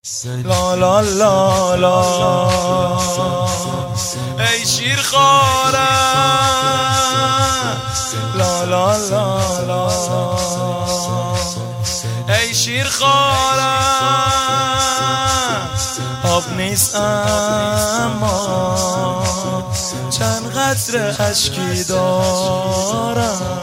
لا لا لا لا ای شیر خواره لا لا لا لا ای شیر خواره آب نیست اما چند قطره اشکی دارم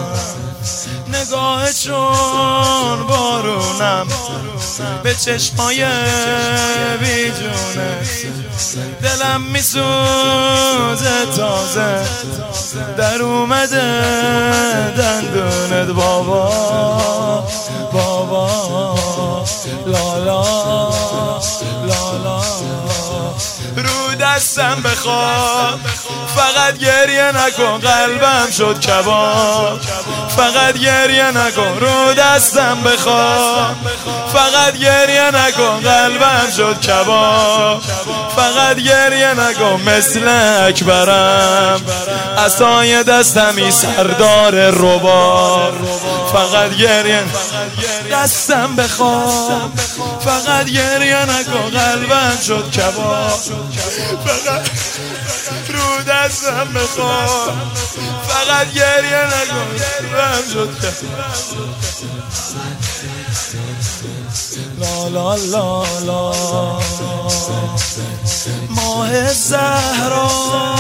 نگاه چون بارونم به چشمای بیجونه دلم میسوزه تازه در اومده دندونت بابا بابا لالا لالا رو دستم بخواب فقط گریه نکن قلبم شد کباب فقط گریه نکن رو دستم بخواب فقط گریه نکن قلبم شد کباب فقط گریه نکن مثل اکبرم عصای دستمی سردار رباب فقط گریه دستم بخواب فقط گریه نکن قلبم شد کباب فقط رو دستم بخواب فقط گریه نکن قلبم شد کباب لا لا لا لا ماه زهرا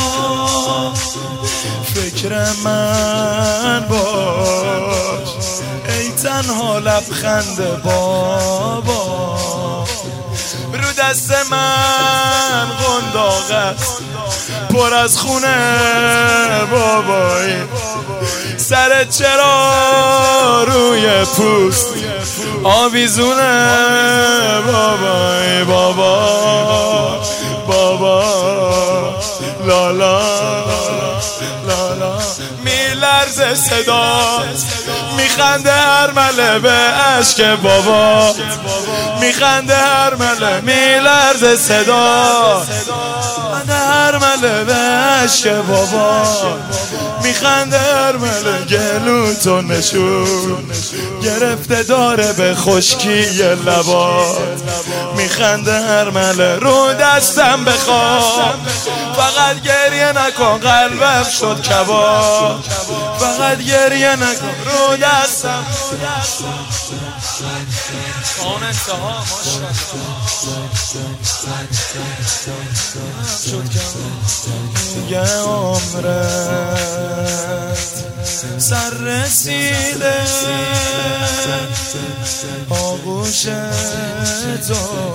فکر من باش ای تنها لبخند بابا رو دست من قنداق است پر از خونه بابایی سرت چرا روی پوست آویزونه بابای بابا بابا لالا لالا میلرزه صدا میخنده هرمله به عشق بابا میخنده هرمله میلرزه صدا هرمله به عشق بابا میخنده هرمله گلوتو نشون گرفته داره به خشکی لبات میخنده هرمله رو دستم بخواب فقط گریه نکن قلبم شد کباب فقط گریه نکن رو دستم آن انتها شد میگه عمرت سر رسیده آغوش تو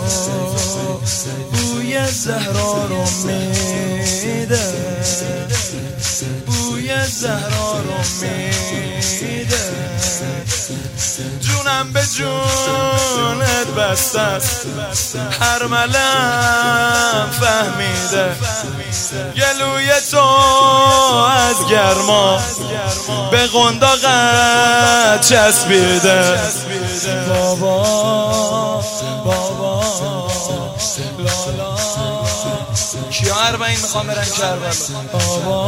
بوی زهرا رو میده بوی زهرا رو میده جونم به جونت بسته است هر ملم فهمیده گلوی تو از گرما به قنداقت چسبیده بابا بابا لالا کیا اربعین میخوام برن کربلا بابا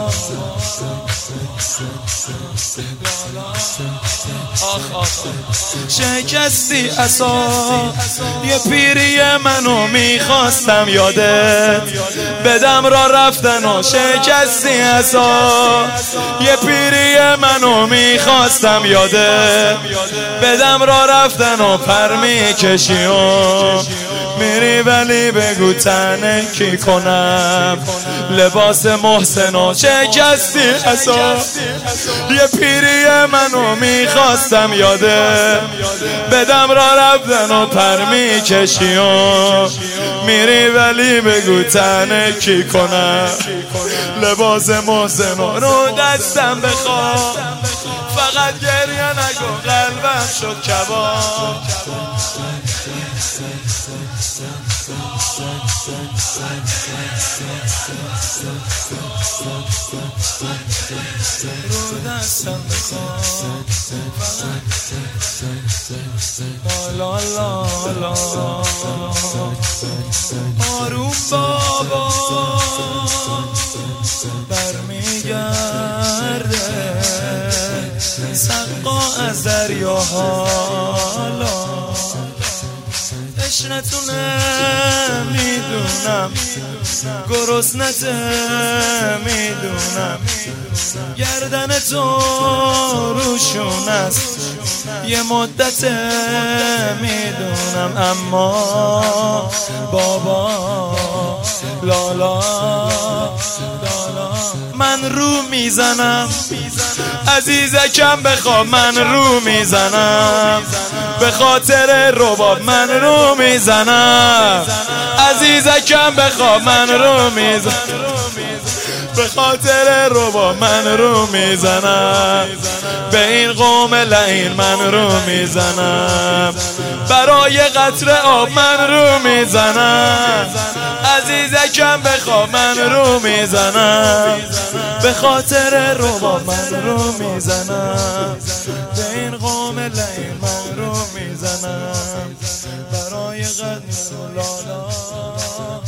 آخ آخ شکستی عصا یه پیری منو میخواستم یادت بدم را رفتن و شکستی عصا یه پیری منو میخواستم یادت بدم را رفتن و پر میکشی و میری ولی بگو تنه کی کنم لباس محسن و شکستی عصا یه پیری منو میخواستم یاده بدم را رفتن و پر میکشی و میری ولی بگو تنه کی کنم لباس محسن رو دستم بخواب فقط گریه نکن قلبم شد کباب رو دستم بخواب لا لا لا آروم بابا برمیگرده سقا از دریا حالا تشنتونه میدونم، گرسنته میدونم، گردن تو روشون است یه مدت میدونم، اما بابا لالا من رو میزنم عزیزکم بخواب، من رو میزنم به خاطر رباب، من رو میزنم عزیزکم بخواب، من رو میزنم به خاطر رباب، من رو میزنم به این قوم لعین، من رو میزنم برای قطره آب، من رو میزنم عزیزکم بخواب، من رو میزنم به خاطر رباب، من رو میزنم به این قوم لعین، من رو میزنم برای قطره لالا.